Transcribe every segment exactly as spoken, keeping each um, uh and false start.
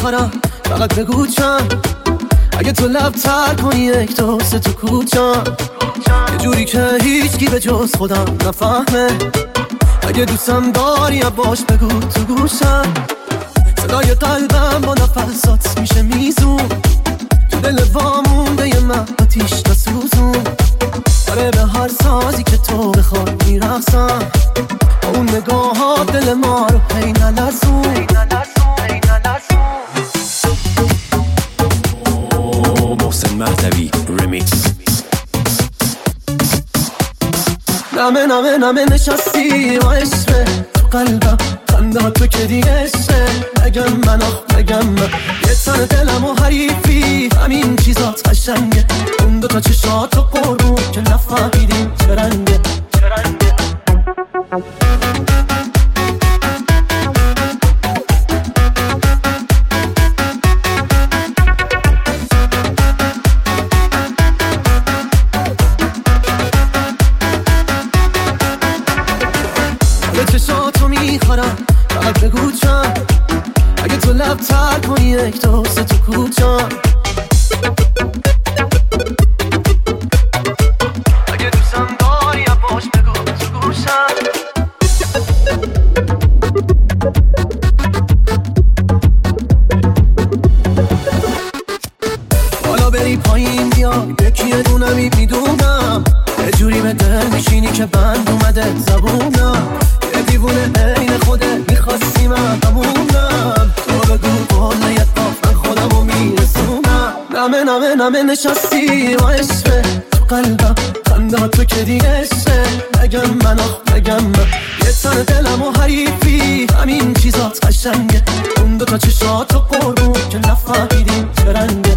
میخورم فقط بگو چند. اگه تو لب تر کنی یک دو سه تو کوچم، یه جوری که هیچکی به جز خودم نفهمه. اگه دوستم داری باش بگو تو گوشم، صدای قلبم با نفسات میشه میزون. تو دل وامونده یه من آتیش نسوزون. آره به هر سازی که تو بخوای میرقصم، با اون نگاه ها دل ما رو هی نلرزون. محسن مهدوی ریمیکس. نمه نمه نمه نشستی و عشقه تو قلبم، خنده تو که دیگه عشقه. نگم من آخ نگم من، یه تن دلم و حریفی همین چیزات قشنگه. اون دوتا چشات و قربون که نفهمیدیم چه رنگه. چشاتو میخورم فقط بگو چند. اگه تو لب تر کنی یک دو سه تو کوچم، اگه دوستم داری باش بگو تو گوشم. حالا بری پایین بیا یکی یه دونمی میدونم، یه جوری به دل میشینی که بند اومده زبونم. یه دیوونه عین خوده میخواستی من همونم. تو بگو قول یه من خودمو میرسونم. نمه نمه نمه نشستی و عشقه تو قلبم، خنده تو که دیگه عشقه. نگم من آخ نگم من، یه تن دلم و حریفی همین چیزات قشنگه. اون دوتا چشات و قربون که نفهمیدیم چه رنگه.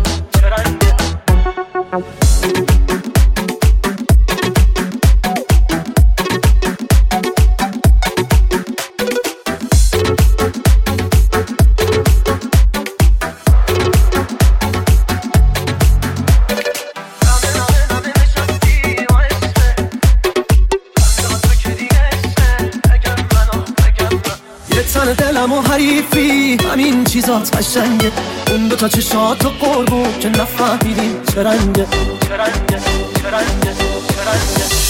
تن دلم و حریفی همین چیزات قشنگه. اون دوتا چشات و قربون که نفهمیدیم چه رنگه. چه رنگه چه رنگه چه رنگه